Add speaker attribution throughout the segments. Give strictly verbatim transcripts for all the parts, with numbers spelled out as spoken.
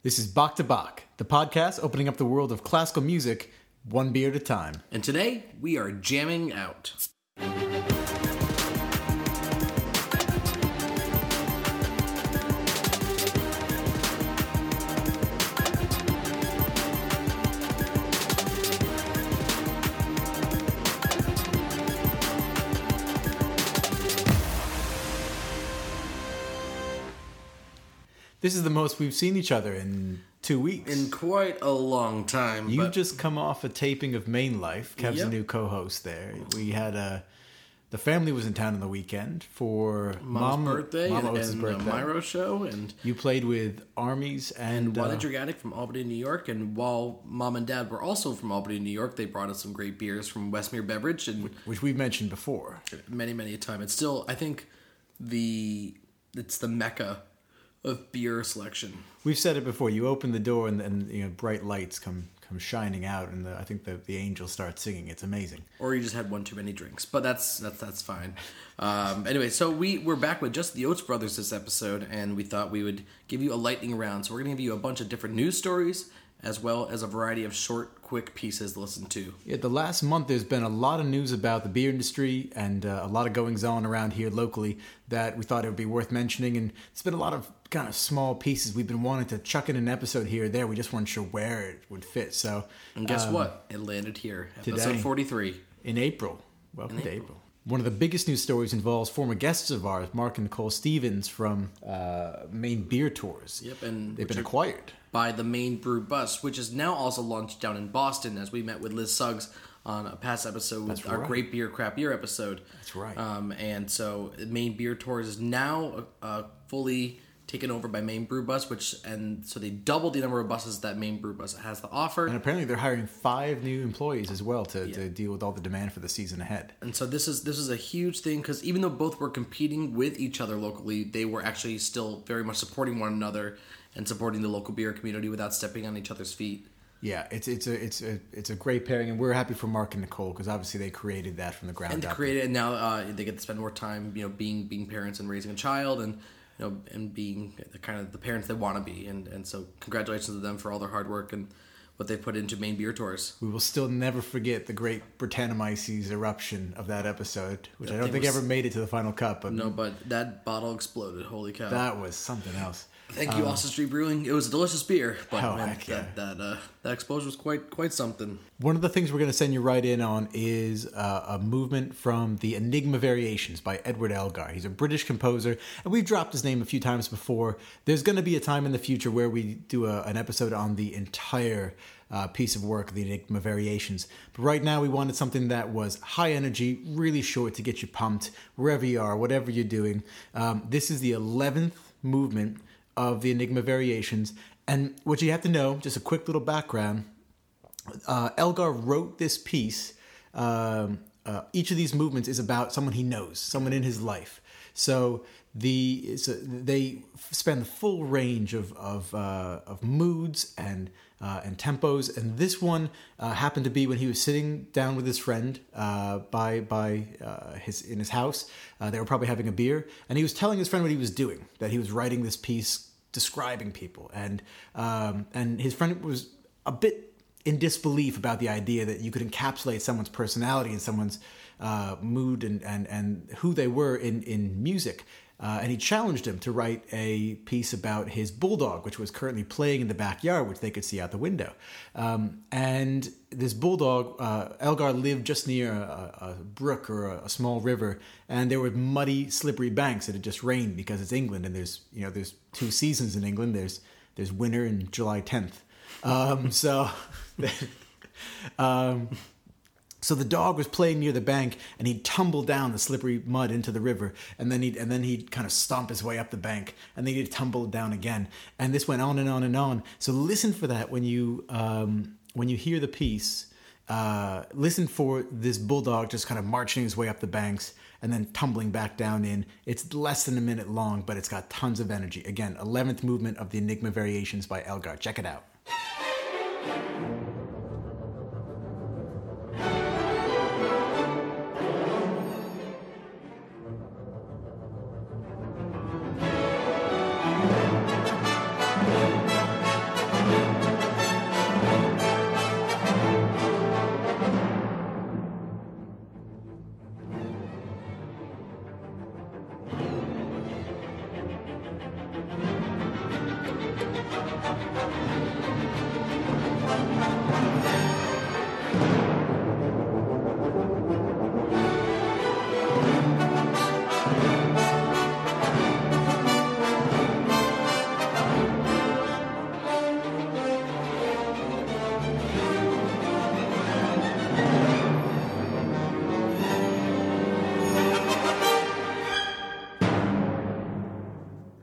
Speaker 1: This is Bach to Bach, the podcast opening up the world of classical music one beer at a time.
Speaker 2: And today, we are jamming out.
Speaker 1: This is the most we've seen each other in two weeks.
Speaker 2: In quite a long time.
Speaker 1: You
Speaker 2: but...
Speaker 1: just come off a taping of Main Life. Kev's
Speaker 2: Yep.
Speaker 1: a new co-host there. We had a... The family was in town on the weekend for
Speaker 2: Mom's
Speaker 1: Mom,
Speaker 2: birthday
Speaker 1: Mama
Speaker 2: and,
Speaker 1: Oates'
Speaker 2: and
Speaker 1: birthday.
Speaker 2: the Myro show. And,
Speaker 1: You played with Armies and...
Speaker 2: and Wally
Speaker 1: uh,
Speaker 2: Dragatic from Albany, New York. And while Mom and Dad were also from Albany, New York, they brought us some great beers from Westmere Beverage. And
Speaker 1: which we've mentioned before.
Speaker 2: many, many a time. It's still, I think, the it's the mecca of beer selection.
Speaker 1: We've said it before. You open the door and, and you know bright lights come come shining out, and the, I think the the angels start singing. It's amazing.
Speaker 2: Or you just had one too many drinks, but that's that's that's fine. Um, anyway, so we we're back with just the Oates Brothers this episode, and we thought we would give you a lightning round. So we're gonna give you a bunch of different news stories, as well as a variety of short, quick pieces to listen to.
Speaker 1: Yeah, the last month there's been a lot of news about the beer industry and uh, a lot of goings on around here locally that we thought it would be worth mentioning. And it's been a lot of kind of small pieces. We've been wanting to chuck in an episode here or there. We just weren't sure where it would fit. So,
Speaker 2: And guess
Speaker 1: um,
Speaker 2: what? It landed here, episode
Speaker 1: today.
Speaker 2: forty-three.
Speaker 1: in April. Welcome
Speaker 2: In
Speaker 1: to
Speaker 2: April.
Speaker 1: April. One of the biggest news stories involves former guests of ours, Mark and Nicole Stevens from uh, Maine Beer Tours.
Speaker 2: Yep, and
Speaker 1: They've been
Speaker 2: Richard-
Speaker 1: acquired.
Speaker 2: by the Maine Brew Bus, which is now also launched down in Boston, as we met with Liz Suggs on a past episode with
Speaker 1: That's
Speaker 2: our
Speaker 1: right.
Speaker 2: Great Beer, Crap Beer episode.
Speaker 1: That's right.
Speaker 2: Um, and so Maine Beer Tours is now uh, fully taken over by Maine Brew Bus, which and so they doubled the number of buses that Maine Brew Bus has to offer.
Speaker 1: And apparently they're hiring five new employees as well to, to deal with all the demand for the season ahead.
Speaker 2: And so this is this is a huge thing because even though both were competing with each other locally, they were actually still very much supporting one another and supporting the local beer community without stepping on each other's feet.
Speaker 1: Yeah, it's it's a it's a it's a great pairing, and we're happy for Mark and Nicole because obviously they created that from the ground
Speaker 2: And to
Speaker 1: up.
Speaker 2: create it, and now uh, they get to spend more time, you know, being being parents and raising a child, and you know, and being the kind of the parents they want to be. And and so congratulations to them for all their hard work and what they've put into Maine Beer Tours.
Speaker 1: We will still never forget the great Britannomyces eruption of that episode, which
Speaker 2: That
Speaker 1: I don't
Speaker 2: thing
Speaker 1: think
Speaker 2: was-
Speaker 1: ever made it to the final cut, but
Speaker 2: No, but that bottle exploded. Holy cow!
Speaker 1: that was something else.
Speaker 2: Thank you, Austin Street Brewing. It was a delicious beer, but
Speaker 1: Oh,
Speaker 2: man,
Speaker 1: heck yeah.
Speaker 2: that that, uh, that explosion was quite quite something.
Speaker 1: One of the things we're going to send you right in on is uh, a movement from the Enigma Variations by Edward Elgar. He's a British composer, and we've dropped his name a few times before. There's going to be a time in the future where we do a, an episode on the entire uh, piece of work, the Enigma Variations. But right now we wanted something that was high energy, really short to get you pumped wherever you are, whatever you're doing. Um, this is the eleventh movement of the Enigma Variations. And what you have to know, just a quick little background, uh, Elgar wrote this piece. Um, uh, each of these movements is about someone he knows, someone in his life. So the it's a, they spend the full range of of, uh, of moods and uh, and tempos. And this one uh, happened to be when he was sitting down with his friend uh, by by uh, his in his house. Uh, they were probably having a beer, and he was telling his friend what he was doing. That he was writing this piece describing people, and um, and his friend was a bit in disbelief about the idea that you could encapsulate someone's personality and someone's uh, mood and, and, and who they were in, in music. Uh, and he challenged him to write a piece about his bulldog, which was currently playing in the backyard, which they could see out the window. Um, and this bulldog, uh, Elgar lived just near a, a brook or a, a small river, and there were muddy, slippery banks. It had just rained because it's England, and there's you know there's two seasons in England. There's there's winter and July tenth. Um, so, um, so the dog was playing near the bank, and he'd tumble down the slippery mud into the river, and then he'd and then he'd kind of stomp his way up the bank, and then he'd tumble down again, and this went on and on and on. So listen for that when you um, when you hear the piece. Uh, listen for this bulldog just kind of marching his way up the banks and then tumbling back down in. It's less than a minute long, but it's got tons of energy. Again, eleventh movement of the Enigma Variations by Elgar. Check it out.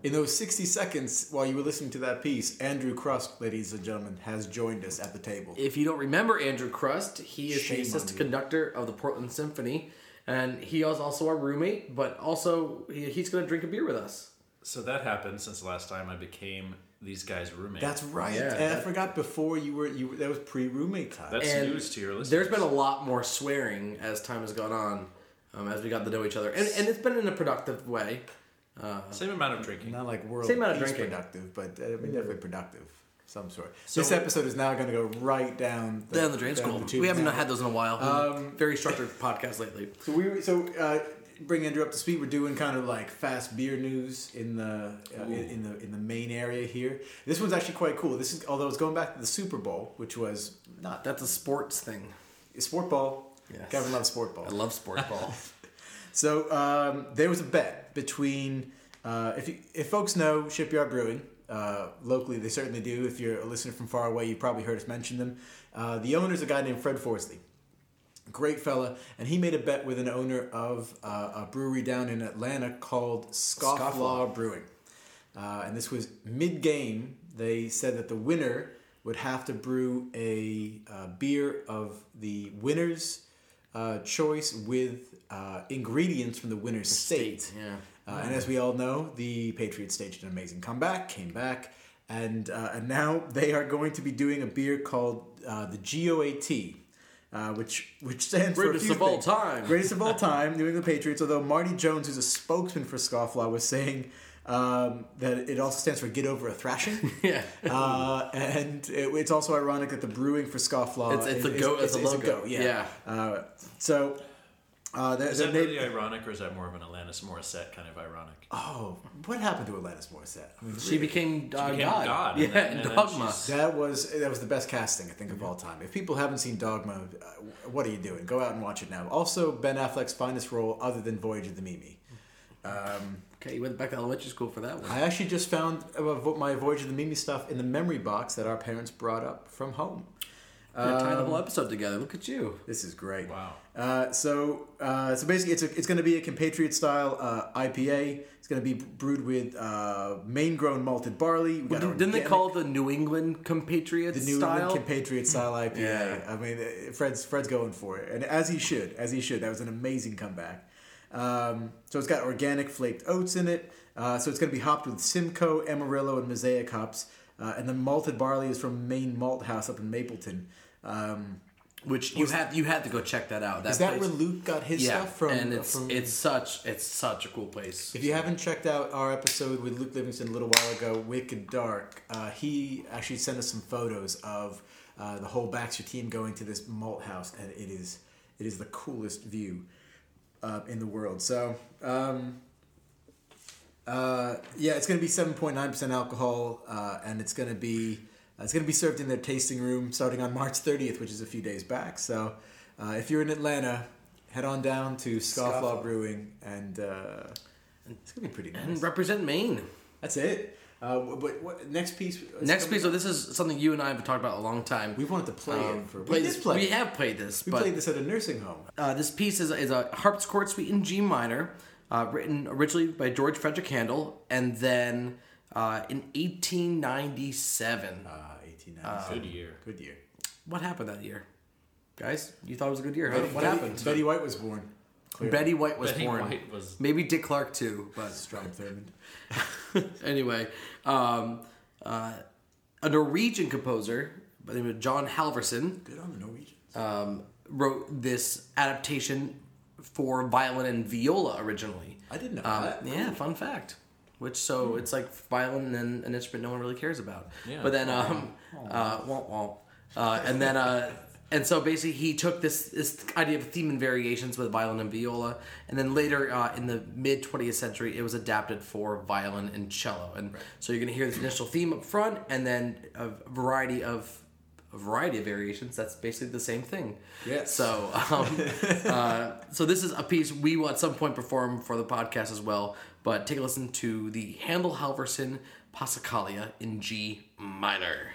Speaker 1: in those sixty seconds while you were listening to that piece, Andrew Crust, ladies and gentlemen, has joined us at the table.
Speaker 2: If you don't remember Andrew Crust, he is
Speaker 1: Shame
Speaker 2: the
Speaker 1: on
Speaker 2: assistant
Speaker 1: you.
Speaker 2: conductor of the Portland Symphony, and he is also our roommate, but also he, he's going to drink a beer with us.
Speaker 3: So that happened since the last time I became these guys' roommate.
Speaker 1: That's right.
Speaker 2: Yeah,
Speaker 1: and
Speaker 2: that-
Speaker 1: I forgot before you were you. That was pre-roommate time.
Speaker 3: That's
Speaker 2: And
Speaker 3: news to your listeners.
Speaker 2: There's been a lot more swearing as time has gone on, um, as we got to know each other, and, and it's been in a productive way. Uh,
Speaker 3: Same amount of drinking.
Speaker 1: Not like world
Speaker 2: Same amount of
Speaker 1: peace
Speaker 2: drinking.
Speaker 1: productive, but uh, I mean, definitely productive, some sort.
Speaker 3: So-
Speaker 1: this episode is now going to go right down the,
Speaker 2: down the drain school.
Speaker 1: tube
Speaker 2: We haven't
Speaker 1: now.
Speaker 2: had those in a while.
Speaker 1: Um,
Speaker 2: Very structured podcast lately.
Speaker 1: So we so uh, bring Andrew up to speed. We're doing kind of like fast beer news in the uh, in, in the in the main area here. This one's actually quite cool. This is although it's going back to the Super Bowl, which was not
Speaker 2: That's a sports thing.
Speaker 1: sport ball.
Speaker 2: Yes.
Speaker 1: Kevin loves sport ball.
Speaker 2: I love sport ball.
Speaker 1: So um, there was a bet between uh, if you, if folks know Shipyard Brewing uh, locally, they certainly do. If you're a listener from far away, you've probably heard us mention them. Uh, the owner's a guy named Fred Forsley, great fella, and he made a bet with an owner of uh, a brewery down in Atlanta called Scofflaw,
Speaker 2: Scofflaw.
Speaker 1: Brewing, uh, and this was mid-game. They said that the winner would have to brew a uh, beer of the winner's uh, choice with uh, ingredients from the winner's state.
Speaker 2: Yeah.
Speaker 1: Uh, and as we all know, the Patriots staged an amazing comeback, came back, and uh, and now they are going to be doing a beer called uh, the G O A T, uh, which which stands
Speaker 2: Greatest
Speaker 1: for a few
Speaker 2: of all
Speaker 1: things.
Speaker 2: time.
Speaker 1: Greatest of all time, New England Patriots. Although Marty Jones, who's a spokesman for Scofflaw, was saying um, that it also stands for Get Over a Thrashing.
Speaker 2: Yeah.
Speaker 1: Uh, and it, it's also ironic that the brewing for Scofflaw
Speaker 2: It's- it's
Speaker 1: is,
Speaker 2: a goat
Speaker 1: is,
Speaker 2: as a
Speaker 1: is
Speaker 2: logo.
Speaker 1: goat, yeah.
Speaker 2: Yeah.
Speaker 1: Uh, so uh, they're,
Speaker 3: Is
Speaker 1: they're
Speaker 3: that
Speaker 1: made-
Speaker 3: really ironic, or is that more of an Alanis Morissette kind of ironic?
Speaker 1: Oh, what happened to Alanis Morissette? I mean,
Speaker 2: She became, uh,
Speaker 3: became
Speaker 2: God.
Speaker 3: God,
Speaker 2: Yeah,
Speaker 3: and then-
Speaker 2: in
Speaker 3: and then
Speaker 2: Dogma.
Speaker 3: she's-
Speaker 1: That was that was the best casting I think of all time. If people haven't seen Dogma, uh, what are you doing? Go out and watch it now. Also, Ben Affleck's finest role other than Voyage of the Mimi. Um,
Speaker 2: Okay, you went back to elementary school for that one.
Speaker 1: I actually just found uh, my Voyage of the Mimi stuff in the memory box that our parents brought up from home.
Speaker 2: You're tying the
Speaker 1: Um,
Speaker 2: whole episode together. Look at you.
Speaker 1: This is great.
Speaker 3: Wow.
Speaker 1: Uh, so, uh, so basically, it's a, it's going to be a compatriot style uh, I P A. It's going to be brewed with uh, Maine-grown malted barley. We got
Speaker 2: Didn't they
Speaker 1: organic-
Speaker 2: call it the New England compatriots
Speaker 1: the New
Speaker 2: style?
Speaker 1: England compatriot style I P A?
Speaker 2: Yeah.
Speaker 1: I mean, uh, Fred's Fred's going for it, and as he should, as he should. That was an amazing comeback. Um, so it's got organic flaked oats in it. Uh, so it's going to be hopped with Simcoe, Amarillo, and Mosaic hops. Uh, and the malted barley is from Maine Malt House up in Mapleton. Um,
Speaker 2: Which you had you had to go check that out. That
Speaker 1: is that
Speaker 2: place,
Speaker 1: where Luke got his
Speaker 2: yeah,
Speaker 1: stuff from?
Speaker 2: and it's
Speaker 1: from...
Speaker 2: it's such it's such a cool place.
Speaker 1: If you haven't checked out our episode with Luke Livingston a little while ago, Wicked Dark, uh, he actually sent us some photos of uh, the whole Baxter team going to this malt house, and it is it is the coolest view uh, in the world. So, um, uh, yeah, it's going to be seven point nine percent alcohol, uh, and it's going to be uh, it's going to be served in their tasting room starting on March thirtieth, which is a few days back. So, uh, if you're in Atlanta, head on down to Scofflaw
Speaker 2: Scofflaw.
Speaker 1: Brewing, and uh, it's going to be pretty nice.
Speaker 2: And represent Maine.
Speaker 1: That's it. Uh, but what next piece?
Speaker 2: Next piece, so this is something you and I have talked about a long time.
Speaker 1: We wanted to play
Speaker 2: Um,
Speaker 1: it for.
Speaker 2: play
Speaker 1: We
Speaker 2: this,
Speaker 1: did play.
Speaker 2: we
Speaker 1: it.
Speaker 2: have played this,
Speaker 1: We
Speaker 2: but
Speaker 1: played this at a nursing home.
Speaker 2: Uh, this piece is, is a harpsichord suite in G minor, uh, written originally by George Frederick Handel, and then uh, in eighteen ninety-seven.
Speaker 1: Uh, eighteen ninety-seven.
Speaker 3: Good year.
Speaker 1: Good year.
Speaker 2: What happened that year? Guys, you thought it was a good year, huh?
Speaker 1: Betty,
Speaker 2: What
Speaker 1: Betty-
Speaker 2: happened?
Speaker 1: Betty White was born. Clearly.
Speaker 2: Betty White was
Speaker 3: Betty
Speaker 2: born.
Speaker 3: White was-
Speaker 2: Maybe Dick Clark too, but
Speaker 1: Strom Thurmond.
Speaker 2: anyway, um, uh, a Norwegian composer by the name of John Halvorsen
Speaker 1: Good on the Norwegians.
Speaker 2: um, wrote this adaptation for violin and viola originally.
Speaker 1: I didn't know
Speaker 2: Um,
Speaker 1: that.
Speaker 2: yeah, fun fact. Which so it's like violin and an instrument no one really cares about.
Speaker 3: Yeah.
Speaker 2: But then um, uh, womp womp. Uh, and then uh, and so basically he took this this idea of theme and variations with violin and viola, and then later uh, in the mid twentieth century it was adapted for violin and cello. And so you're gonna hear this initial theme up front, and then a variety of a variety of variations. That's basically the same thing.
Speaker 1: Yes.
Speaker 2: So, um, uh, so this is a piece we will at some point perform for the podcast as well. But take a listen to the Handel Halvorsen Passacaglia in G minor.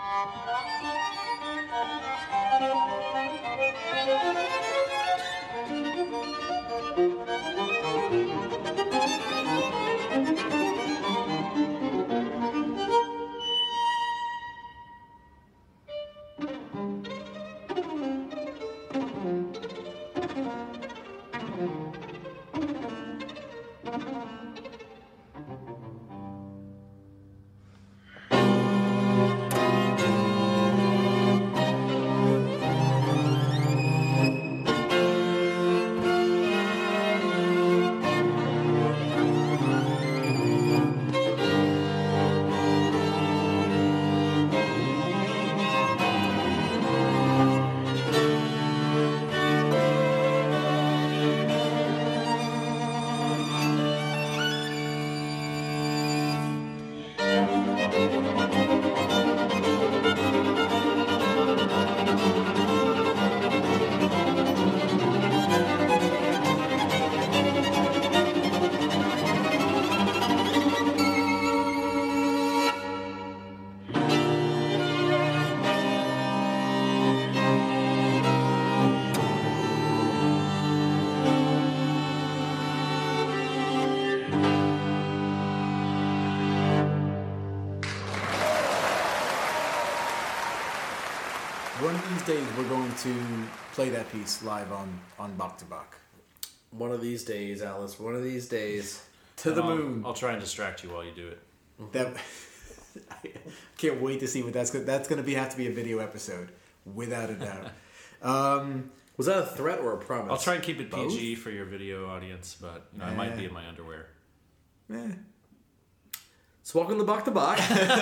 Speaker 1: One of these days, we're going to play that piece live on on Bach to Bach.
Speaker 2: One of these days, Alice. One of these days.
Speaker 1: To
Speaker 3: And
Speaker 1: the
Speaker 3: I'll,
Speaker 1: moon.
Speaker 3: I'll try and distract you while you do it.
Speaker 1: That I can't wait to see what that's going. That's going to be have to be a video episode, without a doubt. um,
Speaker 2: Was that a threat or a promise?
Speaker 3: I'll try and keep it
Speaker 1: Both?
Speaker 3: P G for your video audience, but you know, I might be in my underwear.
Speaker 1: eh.
Speaker 2: So welcome to Bach to Bach.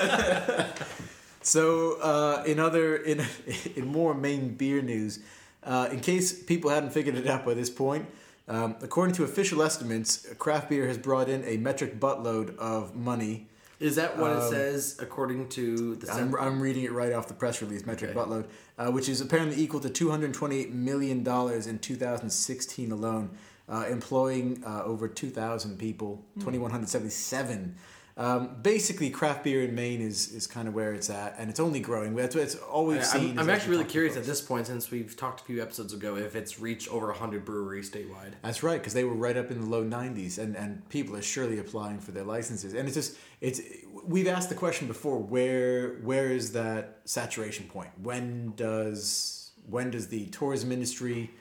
Speaker 1: So, uh, in other in in more Maine beer news, uh, in case people hadn't figured it out by this point, um, according to official estimates, craft beer has brought in a metric buttload of money.
Speaker 2: Is that what it
Speaker 1: Um,
Speaker 2: says according to the...
Speaker 1: I'm, I'm reading it right off the press release, metric
Speaker 2: Okay.
Speaker 1: buttload, uh, which is apparently equal to two hundred twenty-eight million dollars in two thousand sixteen alone, uh, employing uh, over two thousand people, two thousand one hundred seventy-seven. Um, basically, craft beer in Maine is, is kind of where it's at, and it's only growing. That's what it's all we've
Speaker 2: I-
Speaker 1: seen.
Speaker 2: I'm,
Speaker 1: is
Speaker 2: I'm actually really
Speaker 1: talking
Speaker 2: curious
Speaker 1: folks.
Speaker 2: at this point, since we've talked a few episodes ago, if it's reached over one hundred breweries statewide.
Speaker 1: That's right, because they were right up in the low nineties, and, and people are surely applying for their licenses. And it's just it's we've asked the question before: where where is that saturation point? When does when does the tourism industry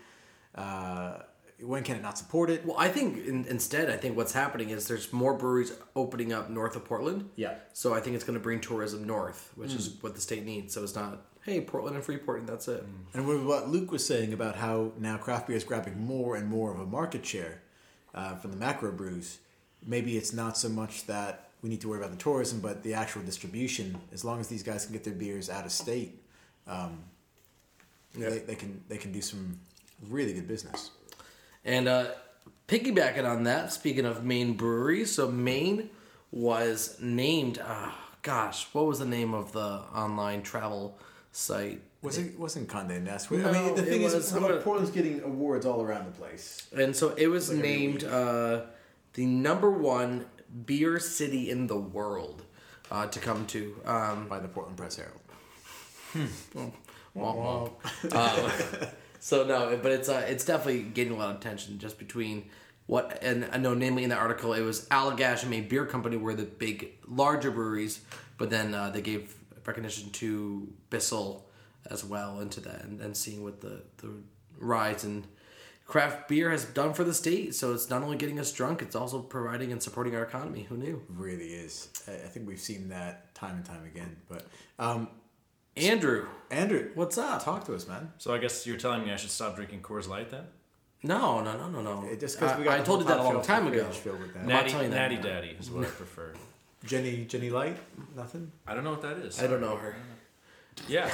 Speaker 1: uh, when can it not support it?
Speaker 2: Well, I think in, instead, I think what's happening is there's more breweries opening up north of Portland.
Speaker 1: Yeah.
Speaker 2: So I think it's going to bring tourism north, which is what the state needs. So it's not, hey, Portland and Freeport, and that's it.
Speaker 1: And with what Luke was saying about how now craft beer is grabbing more and more of a market share uh, from the macro brews, maybe it's not so much that we need to worry about the tourism, but the actual distribution. As long as these guys can get their beers out of state, um,
Speaker 2: Yeah.
Speaker 1: they, they can they can do some really good business.
Speaker 2: And uh, piggybacking on that, speaking of Maine breweries, so Maine was named, uh, gosh, what was the name of the online travel site?
Speaker 1: Was it wasn't Condé Nast? I
Speaker 2: No,
Speaker 1: mean, the
Speaker 2: it
Speaker 1: thing
Speaker 2: was-
Speaker 1: is,
Speaker 2: I'm gonna-
Speaker 1: Portland's getting awards all around the place.
Speaker 2: And so it was
Speaker 1: Like every
Speaker 2: named
Speaker 1: week.
Speaker 2: uh, the number one beer city in the world uh, to come to. Um,
Speaker 1: By the Portland Press Herald.
Speaker 2: womp womp. Uh, so no, but it's uh, it's definitely getting a lot of attention just between what, and I know namely in the article it was Allagash and Maine Beer Company were the big larger breweries, but then uh, they gave recognition to Bissell as well into that, and, and seeing what the the rise in craft beer has done for the state. So it's not only getting us drunk, it's also providing and supporting our economy. Who knew?
Speaker 1: Really is. I, I think we've seen that time and time again. But um,
Speaker 2: Andrew,
Speaker 1: Andrew,
Speaker 2: what's up?
Speaker 1: talk to us, man.
Speaker 3: So I guess you're telling me I should stop drinking Coors Light then?
Speaker 2: No, no, no, no, no.
Speaker 1: It- Just because we got
Speaker 2: I, I
Speaker 1: the
Speaker 2: told you
Speaker 1: whole
Speaker 2: that a long
Speaker 1: top
Speaker 2: time
Speaker 1: shelf
Speaker 2: ago.
Speaker 1: fridge filled with that.
Speaker 2: I'm not
Speaker 3: Natty,
Speaker 2: telling that
Speaker 3: Natty
Speaker 2: now.
Speaker 3: Daddy is what I prefer.
Speaker 1: Jenny, Jenny Light, nothing.
Speaker 3: I don't know what that is.
Speaker 2: I don't know her.
Speaker 3: Yeah.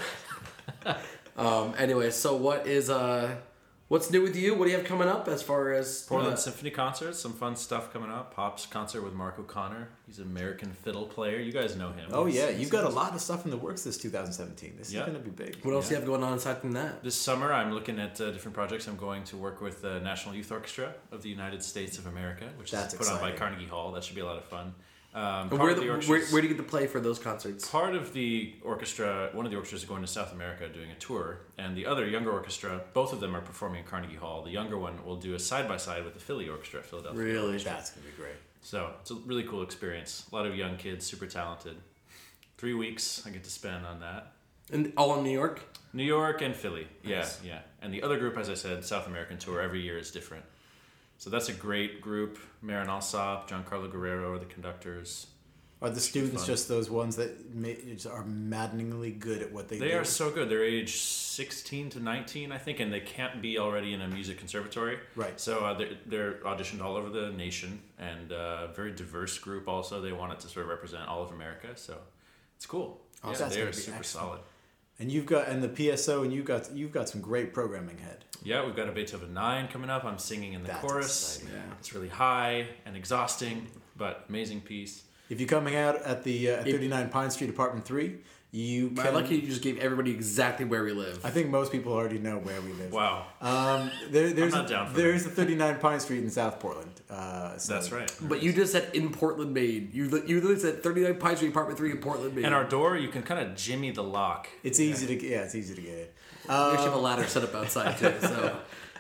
Speaker 2: Um. Anyway, so what is uh, what's new with you? What do you have coming up as far as
Speaker 3: Portland
Speaker 2: uh,
Speaker 3: Symphony concerts, some fun stuff coming up. Pop's concert with Mark O'Connor. He's an American fiddle player. You guys know him.
Speaker 1: Oh yeah,
Speaker 3: He's-
Speaker 1: you've got a lot of stuff in the works this two thousand seventeen. This
Speaker 3: Yeah.
Speaker 1: is going to be big.
Speaker 2: What else do
Speaker 3: Yeah.
Speaker 2: you have going on aside from that?
Speaker 3: This summer, I'm looking at uh, different projects. I'm going to work with the National Youth Orchestra of the United States of America, which
Speaker 1: That's
Speaker 3: is put on by
Speaker 1: exciting.
Speaker 3: Carnegie Hall. That should be a lot of fun.
Speaker 2: And
Speaker 3: Um, part
Speaker 2: where,
Speaker 3: of
Speaker 2: the,
Speaker 3: the
Speaker 2: where,
Speaker 3: orchestra's-
Speaker 2: where do you get to play for those concerts?
Speaker 3: Part of the orchestra, one of the orchestras is going to South America doing a tour, and the other younger orchestra, both of them are performing in Carnegie Hall. The younger one will do a side-by-side with the Philly Orchestra, Philadelphia.
Speaker 2: Really?
Speaker 3: Orchestra.
Speaker 1: That's gonna be great.
Speaker 3: So it's a really cool experience. A lot of young kids, super talented. Three weeks I get to spend on that.
Speaker 2: And all in New York?
Speaker 3: New York and Philly. Yeah,
Speaker 2: Nice.
Speaker 3: yeah. And the other group, as I said, South American tour, every year is different. So that's a great group. Marin Alsop, Giancarlo Guerrero are the conductors.
Speaker 1: Are the students
Speaker 3: fun.
Speaker 1: just those ones that ma- are maddeningly good at what they,
Speaker 3: They
Speaker 1: do?
Speaker 3: are so good. They're age sixteen to nineteen, I think, and they can't be already in a music conservatory.
Speaker 1: Right.
Speaker 3: So uh, they're, they're auditioned all over the nation, and uh, very diverse group also. They wanted to sort of represent all of America, so it's cool.
Speaker 1: Oh,
Speaker 3: Yeah,
Speaker 1: that's
Speaker 3: they
Speaker 1: gonna
Speaker 3: are
Speaker 1: be
Speaker 3: super
Speaker 1: excellent.
Speaker 3: solid.
Speaker 1: And you've got and the P S O, and you've got you've got some great programming ahead.
Speaker 3: Yeah, we've got a Beethoven nine coming up. I'm singing in the
Speaker 1: That's
Speaker 3: chorus.
Speaker 1: exciting.
Speaker 2: Yeah.
Speaker 3: It's really high and exhausting, but amazing piece.
Speaker 1: If you're coming out at the uh,
Speaker 2: If-
Speaker 1: thirty-nine Pine Street, Apartment three, you can.
Speaker 2: I like how you just gave everybody exactly where we live.
Speaker 1: I think most people already know where we live.
Speaker 3: Wow,
Speaker 1: Um, there, there's
Speaker 3: not
Speaker 1: a,
Speaker 3: down for
Speaker 1: there's a thirty-nine Pine Street in South Portland. Uh, so-
Speaker 3: that's right.
Speaker 2: But you just said in Portland, Maine. You li- you literally said thirty-nine Pine Street, Apartment three in Portland, Maine.
Speaker 3: And our door, you can kind of jimmy the lock.
Speaker 1: It's easy to yeah, it's easy to get it.
Speaker 2: we actually have a ladder set up outside too. So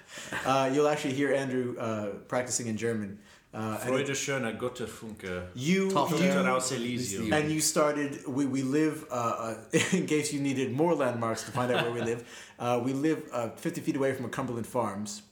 Speaker 1: Uh, you'll actually hear Andrew uh, practicing in German. Uh, and
Speaker 3: Freude schöner Götterfunke.
Speaker 1: you,
Speaker 2: Tough
Speaker 1: you
Speaker 3: Unter aus Elysium.
Speaker 1: and you started. We we live. Uh, uh, in case you needed more landmarks to find out where we live, uh, we live uh, fifty feet away from Cumberland Farms.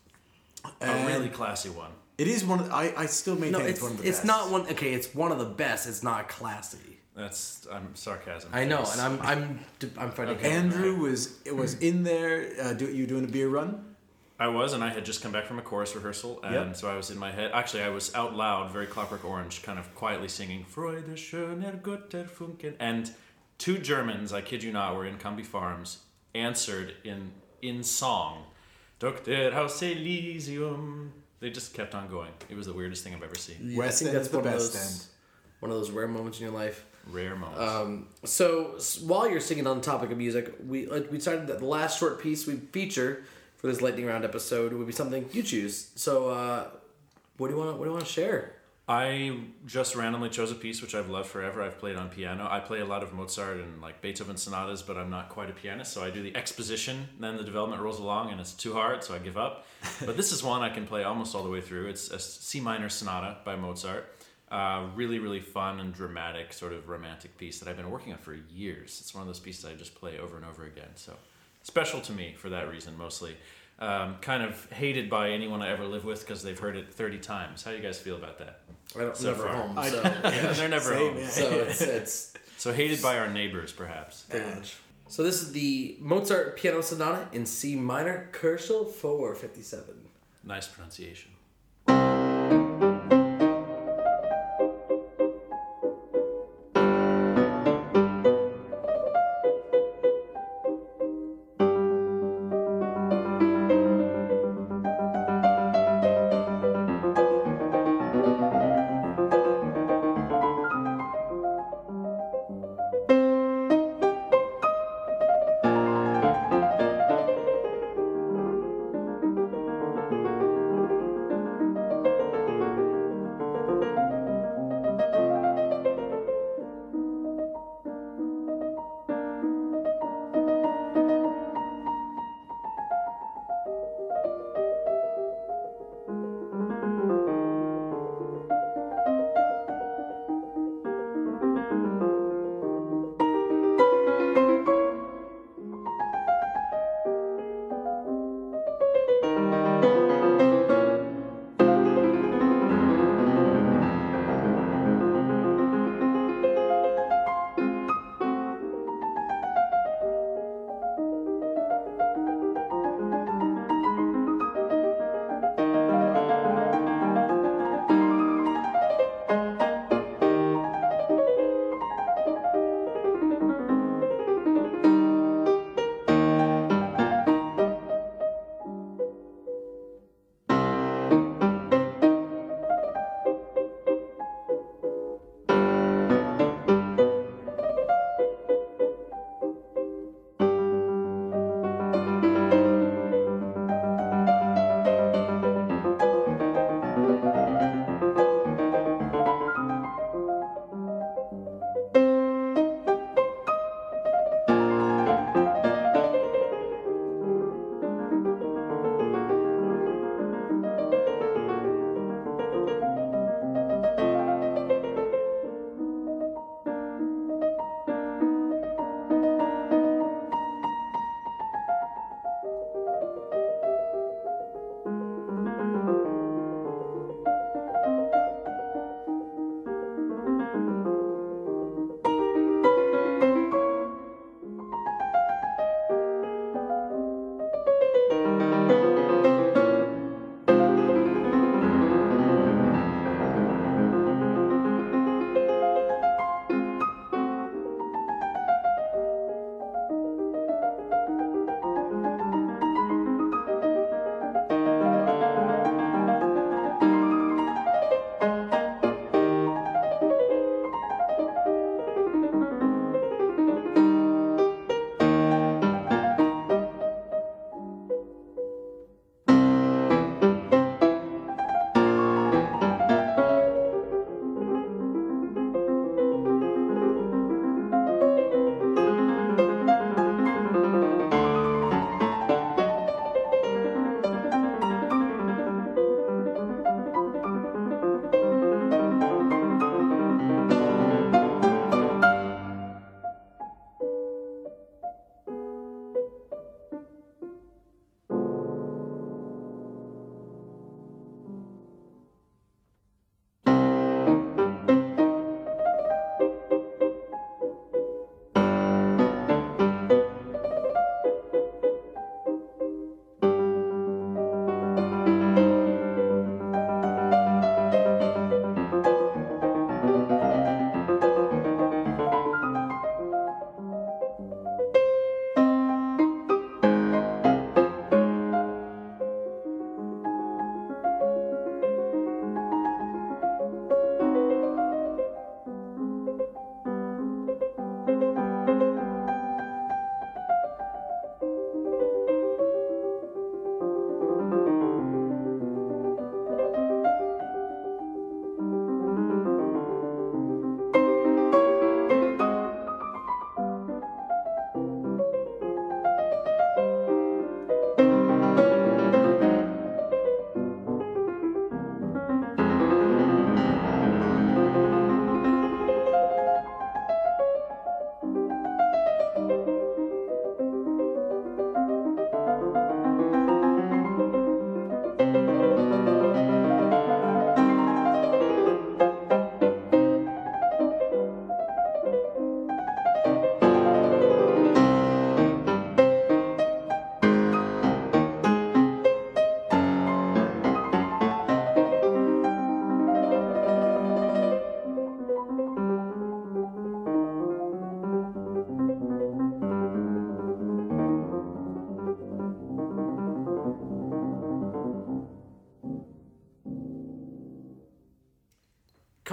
Speaker 3: A
Speaker 1: And
Speaker 3: really classy one.
Speaker 1: It is one. Of, I I still maintain
Speaker 2: no,
Speaker 1: it's,
Speaker 2: it's
Speaker 1: one of the
Speaker 2: it's
Speaker 1: best.
Speaker 2: not one. Okay, it's one of the best. It's not classy.
Speaker 3: That's I'm sarcasm.
Speaker 2: I know,
Speaker 3: Yes.
Speaker 2: and I'm I'm I'm fighting.
Speaker 3: Okay.
Speaker 1: Andrew was it was in there. Uh, do, you doing a beer run?
Speaker 3: I was, and I had just come back from a chorus rehearsal, and
Speaker 1: Yep.
Speaker 3: so I was in my head. Actually, I was out loud, very Clockwork Orange, kind of quietly singing "Freude schöner Götterfunken," and two Germans, I kid you not, were in Comby Farms, answered in in song, "Doktor Haus Elysium." They just kept on going. It was the weirdest thing I've ever seen.
Speaker 2: Yeah, I
Speaker 1: West
Speaker 2: think
Speaker 1: End's
Speaker 2: that's
Speaker 1: the
Speaker 2: one of
Speaker 1: best
Speaker 2: those
Speaker 1: end.
Speaker 2: one of those rare moments in your life.
Speaker 3: Rare moments.
Speaker 2: Um, so s- while you're singing on the topic of music, we like, we decided that the last short piece we feature for this lightning round episode would be something you choose. So uh, what do you want? What do you want to share?
Speaker 3: I just randomly chose a piece which I've loved forever. I've played on piano. I play a lot of Mozart and like Beethoven sonatas, but I'm not quite a pianist, so I do the exposition, then the development rolls along and it's too hard, so I give up. But this is one I can play almost all the way through. It's a C minor sonata by Mozart. Uh, really, really fun and dramatic, sort of romantic piece that I've been working on for years. It's one of those pieces I just play over and over again. So special to me for that reason, mostly. Um, kind of hated by anyone I ever live with because they've heard it thirty times. How do you guys feel about that?
Speaker 2: I don't
Speaker 3: So
Speaker 2: never
Speaker 3: far.
Speaker 2: home,
Speaker 1: I-
Speaker 2: so
Speaker 3: Yeah, they're never
Speaker 1: Same,
Speaker 3: home.
Speaker 1: yeah.
Speaker 2: so it's it's
Speaker 3: So hated by our neighbors, perhaps.
Speaker 2: pretty much. So this is the Mozart piano sonata in C minor, Kursel four fifty-seven.
Speaker 3: Nice pronunciation.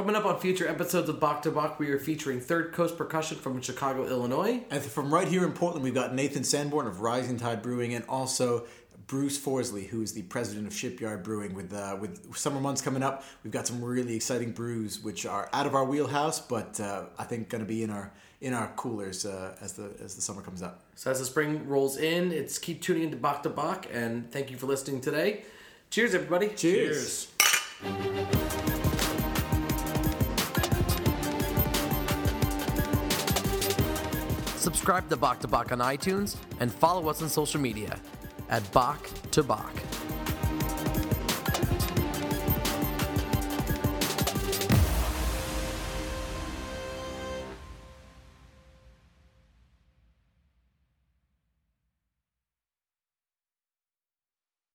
Speaker 2: Coming up on future episodes of Bach to Bach, we are featuring Third Coast Percussion from Chicago, Illinois.
Speaker 1: And from right here in Portland, we've got Nathan Sanborn of Rising Tide Brewing, and also Bruce Forsley, who is the president of Shipyard Brewing. With uh, with summer months coming up, we've got some really exciting brews which are out of our wheelhouse, but uh, I think going to be in our in our coolers uh, as the as the summer comes up.
Speaker 2: So as the spring rolls in, it's keep tuning into Bach to Bach, and thank you for listening today. Cheers, everybody.
Speaker 1: Cheers.
Speaker 3: Cheers.
Speaker 2: Subscribe to Bach to Bach on iTunes and follow us on social media at Bach to Bach.